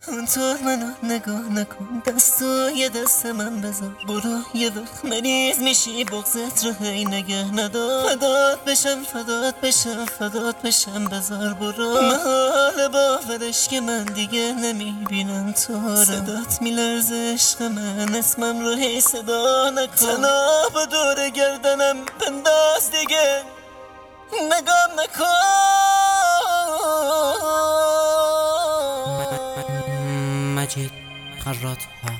اونطور منو نگاه نکن، دستای دست من بذار، برو یه وقت مریض میشی بغضت رو هی نگه ندار. فدات بشم فدات بشم فدات بشم بذار برو. محال باورش که من دیگه نمیبینم تو رو. صدات میلرزه عشق من، اسمم رو هی صدا نکن. تنها دور گردنم بنداز دیگه نگام نکن. مجید خرات ها.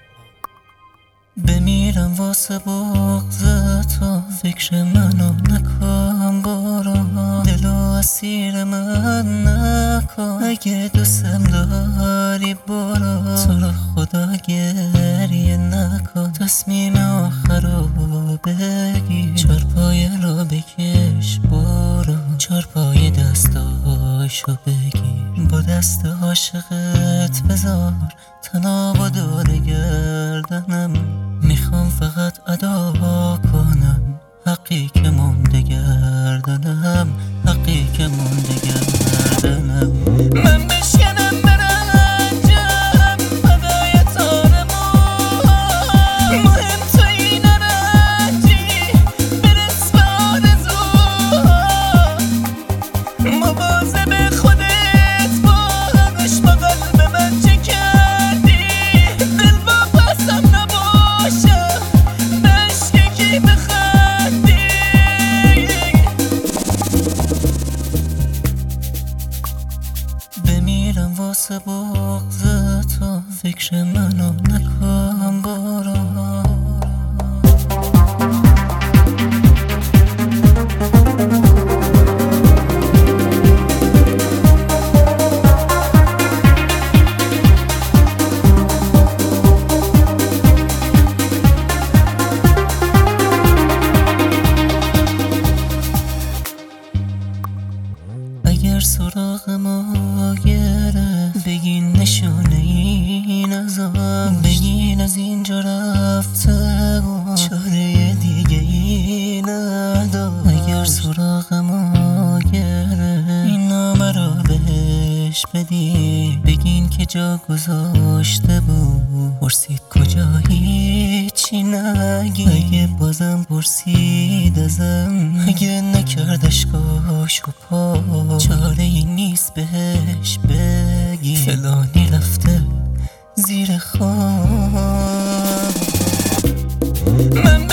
بمیرم واسه بغض تو، فکر منو نکن برو. دلو اسیر من نکن، اگه دوستم داری برو. تو رو خدا گریه نکن، تصمیم آخر رو بگیر. چارپایه رو بکش برو، چارپایه دستاشو بگیر. با دست عاشقت بذار تناب و دور گردنم. میخوام فقط ادا کنم حقی که مونده گردنم، حقی که مونده گردنم. من بشکنم برنجم فدای تارمون، مهم توی نرنجی برس به آرزوها. مواظب خودت باش، با قلب من چه کردی؟ دل واپسم نباشه بشکی کی بخندی. بمیرم واسه بغض تو، فکر منو نکن برو. اگر سراغ ما گرفت بگین نشونه این ازم، بگین از اینجا رفته و چاره دیگه ای ندار. اگر سراغ ما گرفت این نامه رو بهش بدین، بگین که جا گذاشته بود، پرسید کجا هیچی نگین. اگه بازم پرسید ازم، اگه نکردش کاش و پا، چاره ای نیست بهش بگی فلانی رفته زیر خواب. من